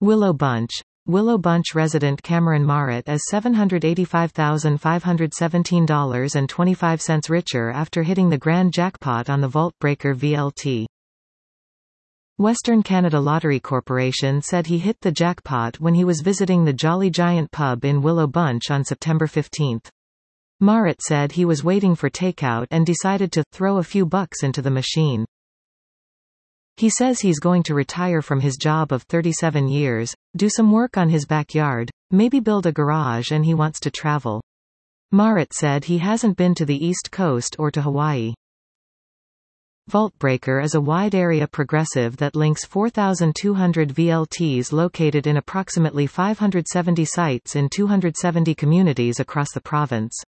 Willow Bunch. Willow Bunch resident Cameron Marett is $785,517.25 richer after hitting the grand jackpot on the Vault Breaker VLT. Western Canada Lottery Corporation said he hit the jackpot when he was visiting the Jolly Giant pub in Willow Bunch on September 15. Marett said he was waiting for takeout and decided to throw a few bucks into the machine. He says he's going to retire from his job of 37 years, do some work on his backyard, maybe build a garage, and he wants to travel. Marett said he hasn't been to the East Coast or to Hawaii. Vaultbreaker is a wide-area progressive that links 4,200 VLTs located in approximately 570 sites in 270 communities across the province.